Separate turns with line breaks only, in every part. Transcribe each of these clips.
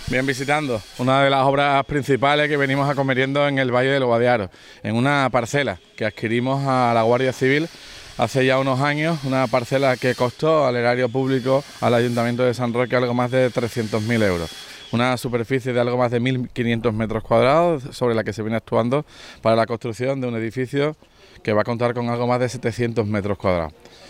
Bien, visitando una de las obras principales que venimos acometiendo en el Valle del Guadiaro, en una parcela que adquirimos a la Guardia Civil hace ya unos años, una parcela que costó al erario público, al Ayuntamiento de San Roque, algo más de 300.000 euros. Una superficie de algo más de 1.500 metros cuadrados sobre la que se viene actuando para la construcción de un edificio que va a contar con algo más de 700 metros cuadrados.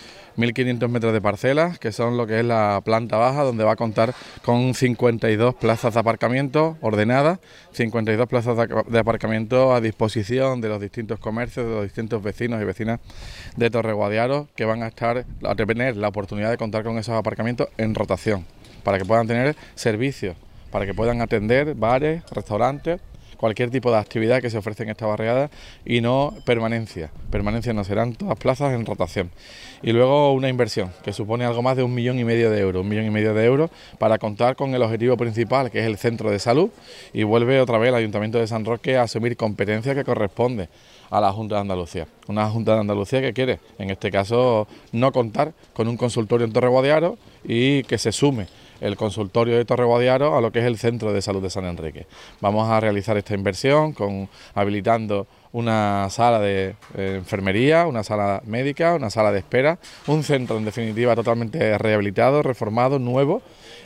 1.500 metros de parcelas, que son lo que es la planta baja, donde va a contar con 52 plazas de aparcamiento ordenadas, 52 plazas de aparcamiento a disposición de los distintos comercios, de los distintos vecinos y vecinas de Torre Guadiaro, que van a tener la oportunidad de contar con esos aparcamientos en rotación, para que puedan tener servicios, para que puedan atender bares, restaurantes, cualquier tipo de actividad que se ofrece en esta barriada y no permanencia. Permanencia no, serán todas plazas en rotación. Y luego una inversión que supone algo más de 1,5 millones de euros. 1,5 millones de euros para contar con el objetivo principal, que es el centro de salud, y vuelve otra vez el Ayuntamiento de San Roque a asumir competencia que corresponde a la Junta de Andalucía. Una Junta de Andalucía que quiere, en este caso, no contar con un consultorio en Torre Guadiaro y que se sume el consultorio de Torre Guadiaro a lo que es el Centro de Salud de San Enrique. Vamos a realizar esta inversión habilitando una sala de enfermería, una sala médica, una sala de espera, un centro en definitiva totalmente rehabilitado, reformado, nuevo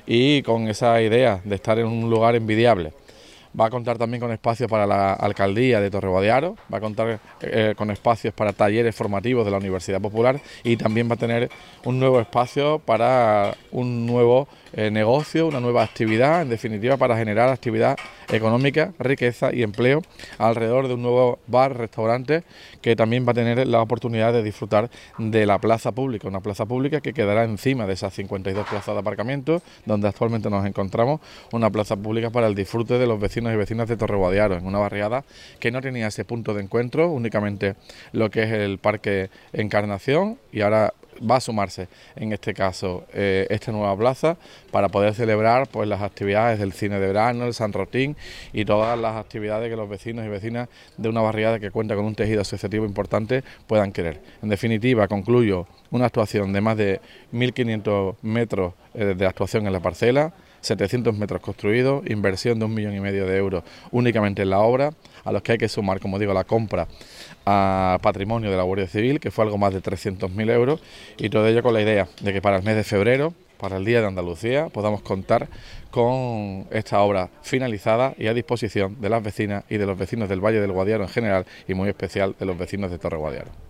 y con esa idea de estar en un lugar envidiable. Va a contar también con espacios para la alcaldía de Torre Guadiaro, va a contar con espacios para talleres formativos de la Universidad Popular y también va a tener un nuevo espacio para un nuevo negocio, una nueva actividad, en definitiva para generar actividad económica, riqueza y empleo alrededor de un nuevo bar, restaurante que también va a tener la oportunidad de disfrutar de la plaza pública, una plaza pública que quedará encima de esas 52 plazas de aparcamiento donde actualmente nos encontramos, una plaza pública para el disfrute de los vecinos y vecinas de Torre Guadiaro, en una barriada que no tenía ese punto de encuentro, únicamente lo que es el Parque Encarnación, y ahora va a sumarse en este caso esta nueva plaza para poder celebrar pues las actividades del cine de verano, el San Rotín y todas las actividades que los vecinos y vecinas de una barriada que cuenta con un tejido asociativo importante puedan querer. En definitiva, concluyo, una actuación de más de 1.500 metros de actuación en la parcela, 700 metros construidos, inversión de 1,5 millones de euros únicamente en la obra, a los que hay que sumar, como digo, la compra a patrimonio de la Guardia Civil, que fue algo más de 300.000 euros, y todo ello con la idea de que para el mes de febrero, para el Día de Andalucía, podamos contar con esta obra finalizada y a disposición de las vecinas y de los vecinos del Valle del Guadiaro en general y muy especial de los vecinos de Torre Guadiaro.